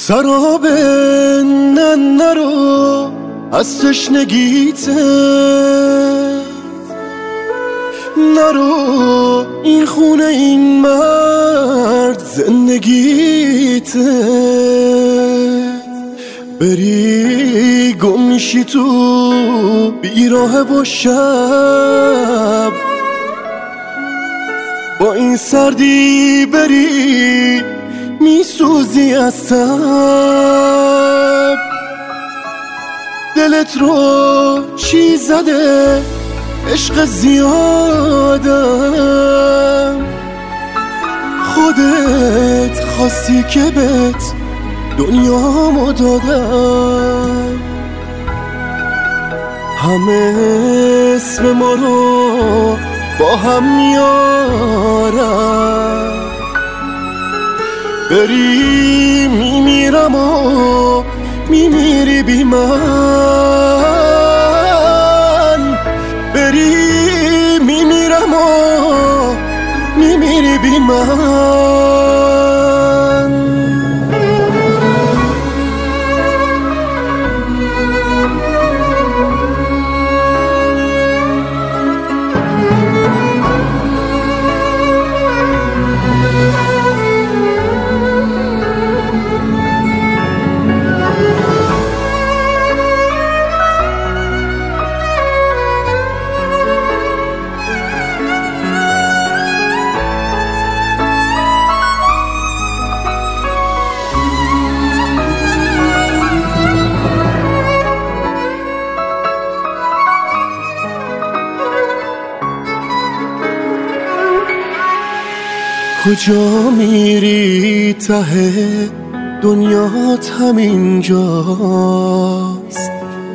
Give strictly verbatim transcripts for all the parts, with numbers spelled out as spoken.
سراب نه نرو از تشنگیته، نرو این خونه این مرد زندگیته، بری گم میشی تو بیراه و شب، با این سردی بری میسوزی از تب. دلت رو چی زده عشق زیادم، خودت خواستی که بهت دنیامو دادم، همه اسم ما رو با هم میارم، بری میمیرم و میمیری بی من، بری میمیرم و میمیری بی من. کجا میری ته دنیات همینجاست،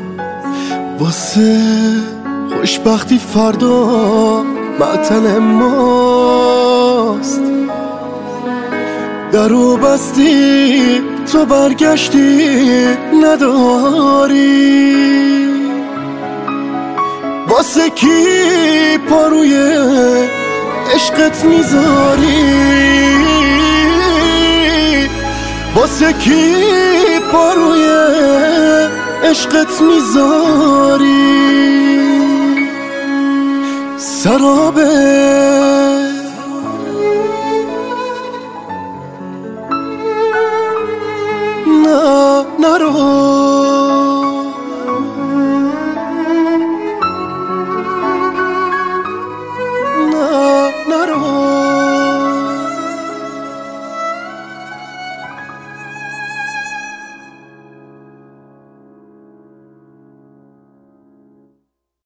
واسه خوشبختی فردا معطل ماست. درو بستی تو برگشتی نداری، واسه کی پاروی عشقت میذاری، واسه کی پاروی عشقت میذاری. سرابه نه نرو